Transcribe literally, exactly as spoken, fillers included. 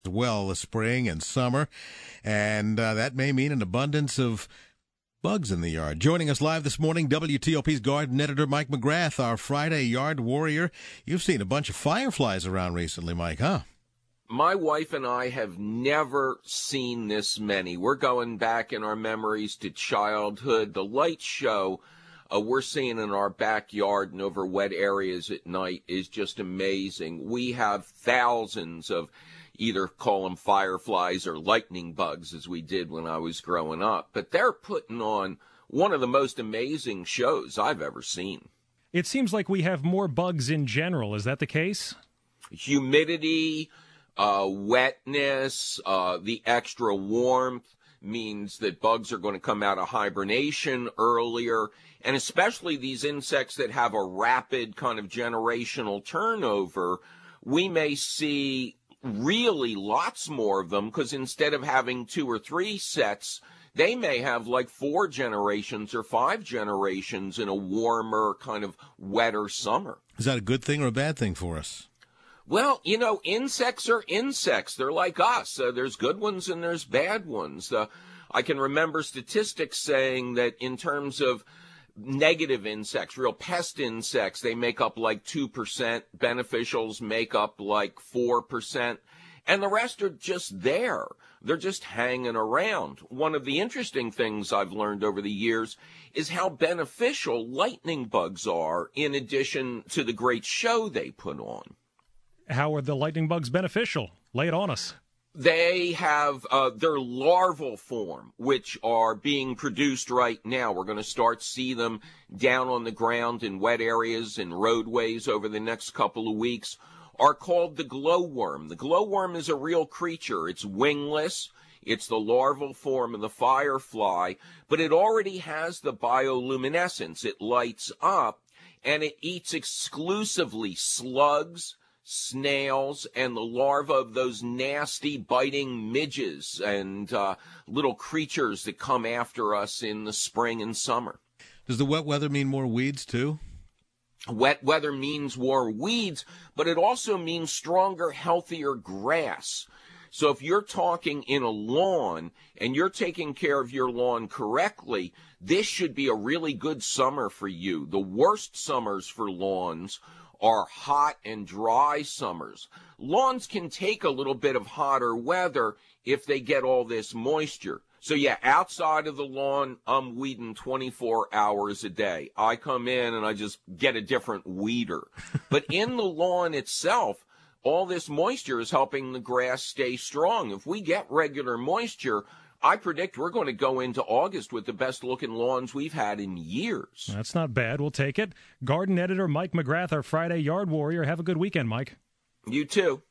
well this spring and summer, and uh, that may mean an abundance of bugs in the yard. Joining us live this morning, W T O P's garden editor Mike McGrath, our Friday yard warrior. You've seen a bunch of fireflies around recently, Mike, huh? My wife and I have never seen this many. We're going back in our memories to childhood. The light show uh, we're seeing in our backyard and over wet areas at night is just amazing. We have thousands of either call them fireflies or lightning bugs, as we did when I was growing up. But they're putting on one of the most amazing shows I've ever seen. It seems like we have more bugs in general. Is that the case? Humidity, uh, wetness, uh, the extra warmth means that bugs are going to come out of hibernation earlier. And especially these insects that have a rapid kind of generational turnover, we may see really lots more of them, because instead of having two or three sets, they may have like four generations or five generations in a warmer, kind of wetter summer. Is that a good thing or a bad thing for us? Well, you know, insects are insects. They're like us. Uh, there's good ones and there's bad ones. Uh, I can remember statistics saying that in terms of negative insects, real pest insects, they make up like two percent. Beneficials make up like four percent. And the rest are just there. They're just hanging around. One of the interesting things I've learned over the years is how beneficial lightning bugs are, in addition to the great show they put on. How are the lightning bugs beneficial? Lay it on us. They have uh, their larval form, which are being produced right now. We're going to start see them down on the ground in wet areas and roadways over the next couple of weeks, are called the glowworm. The glowworm is a real creature. It's wingless. It's the larval form of the firefly, but it already has the bioluminescence. It lights up, and it eats exclusively slugs, snails, and the larvae of those nasty biting midges and uh, little creatures that come after us in the spring and summer. Does the wet weather mean more weeds, too? Wet weather means more weeds, but it also means stronger, healthier grass. So if you're talking in a lawn and you're taking care of your lawn correctly, this should be a really good summer for you. The worst summers for lawns are hot and dry summers. Lawns can take a little bit of hotter weather if they get all this moisture. So yeah, outside of the lawn, I'm weeding twenty-four hours a day. I come in and I just get a different weeder. But in the lawn itself, all this moisture is helping the grass stay strong. If we get regular moisture, I predict we're going to go into August with the best-looking lawns we've had in years. That's not bad. We'll take it. Garden editor Mike McGrath, our Friday yard warrior. Have a good weekend, Mike. You too.